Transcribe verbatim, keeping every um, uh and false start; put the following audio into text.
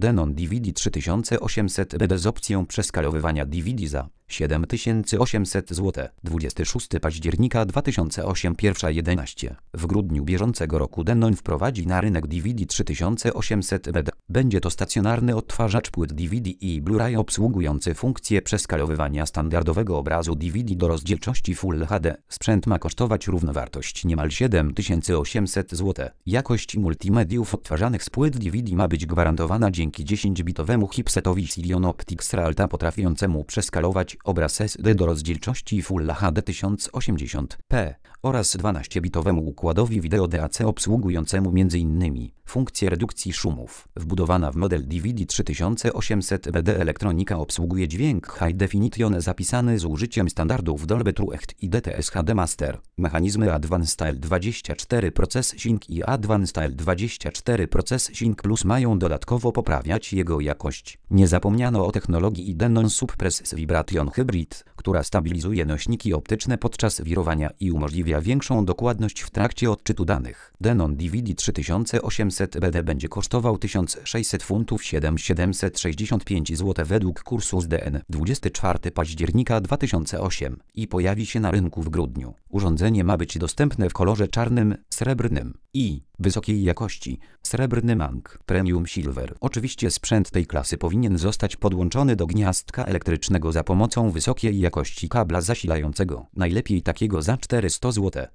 Denon D V D trzy tysiące osiemset B D z opcją przeskalowywania D V D za siedem tysięcy osiemset złotych. dwudziestego szóstego października dwa tysiące ósmego pierwsza jedenaście. W grudniu bieżącego roku Denon wprowadzi na rynek D V D trzy tysiące osiemset B D. Będzie to stacjonarny odtwarzacz płyt D V D i Blu-ray obsługujący funkcję przeskalowywania standardowego obrazu D V D do rozdzielczości Full H D. Sprzęt ma kosztować równowartość niemal siedem tysięcy osiemset złotych. Jakość multimediów odtwarzanych z płyt D V D ma być gwarantowana dzięki dziesięciobitowemu chipsetowi Sirion Optics Realta potrafiącemu przeskalować obraz S D do rozdzielczości Full H D tysiąc osiemdziesiąt p oraz dwunastobitowemu układowi wideo D A C obsługującemu między innymi funkcję redukcji szumów. Wbudowana w model D V D trzy tysiące osiemset B D elektronika obsługuje dźwięk High Definition zapisany z użyciem standardów Dolby TrueAct i D T S H D Master. Mechanizmy Advanced L dwadzieścia cztery Processing i Advanced L dwadzieścia cztery Processing Plus mają dodatkowo poprawiać jego jakość. Nie zapomniano o technologii Denon Suppress Vibration Hybrid, która stabilizuje nośniki optyczne podczas wirowania i umożliwia większą dokładność w trakcie odczytu danych. Denon D V D trzy tysiące osiemset B D będzie kosztował tysiąc sześćset funtów, siedem tysięcy siedemset sześćdziesiąt pięć złotych według kursu z D N dwudziestego czwartego października dwa tysiące ósmego i pojawi się na rynku w grudniu. Urządzenie ma być dostępne w kolorze czarnym, srebrnym i wysokiej jakości, srebrny Mang Premium Silver. Oczywiście sprzęt tej klasy powinien zostać podłączony do gniazdka elektrycznego za pomocą wysokiej jakości kabla zasilającego, najlepiej takiego za czterysta złotych.